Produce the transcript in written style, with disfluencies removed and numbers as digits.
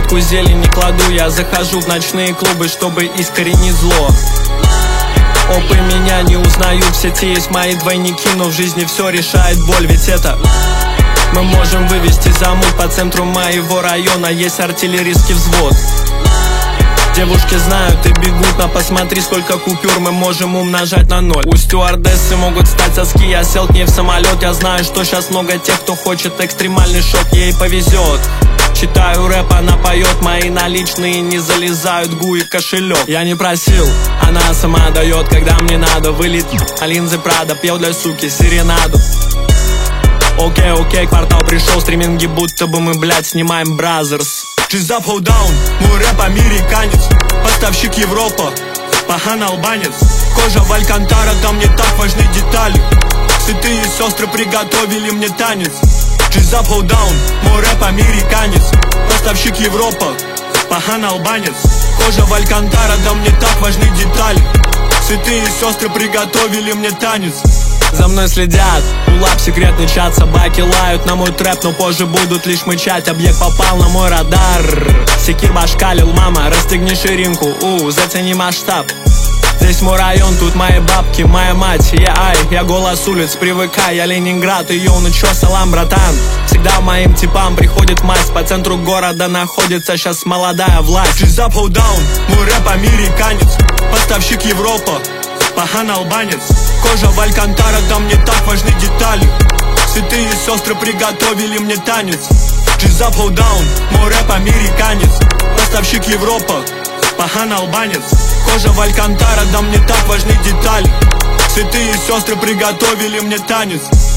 ветку зелени кладу. Я захожу в ночные клубы, чтобы искоренить зло. Опы меня не узнают, в сети есть мои двойники, но в жизни все решает боль, ведь это мы можем вывести замут. По центру моего района есть артиллерийский взвод. Девушки знают и бегут, но посмотри, сколько купюр мы можем умножать на 0. У стюардессы могут стать соски, я сел к ней в самолет. Я знаю, что сейчас много тех, кто хочет экстремальный шок, ей повезет. Читаю рэп, она поет, мои наличные не залезают в гуи кошелек. Я не просил, она сама дает, когда мне надо. Вылетит а линзы Прада, пел для суки серенаду. Окей, квартал пришел, стриминги будто бы мы, блядь, снимаем Бразерс. Just up, hold down, мой рэп американец, поставщик Европа, пахан албанец. Кожа в Алькантара, там не так важны детали. Святые сестры приготовили мне танец. Just up, hold down, мой рэп американец, поставщик Европа, пахан албанец. Кожа в Алькантара, там не так важны детали. Святые сестры приготовили мне танец. За мной следят, улап секретный чат, собаки лают на мой трэп, но позже будут лишь мычать. Объект попал на мой радар, секир башкалил, мама, расстегни ширинку, зацени масштаб. Здесь мой район, тут мои бабки, моя мать, я голос улиц, привыкай, я Ленинград, ну чё, салам, братан. Всегда моим типам приходит мать, по центру города находится сейчас молодая власть. Just up, hold down, мой рэп американец, поставщик Европа, пахан албанец. Кожа в Алькантара, там не так важны детали. Святые сестры приготовили мне танец. Just up, hold down, мой рэп американец, поставщик Европа, пахан албанец. Кожа в Алькантара, там не так важны детали. Святые сестры приготовили мне танец.